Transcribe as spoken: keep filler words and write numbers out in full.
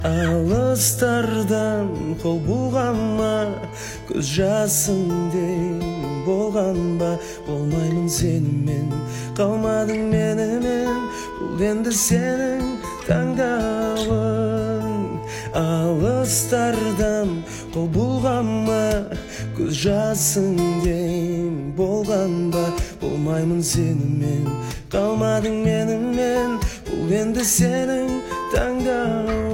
Алыстардан қол бұлғанма, көз жасың дейін болған ба? Болмаймын сенімен, қалмадың менімен, бұл енді сенің таңдауың. Алыстардан қол бұлғанма, көз жасың дейін болған ба? Болмаймын сенімен, қалмадың менімен, бұл енді сенің таңдауың.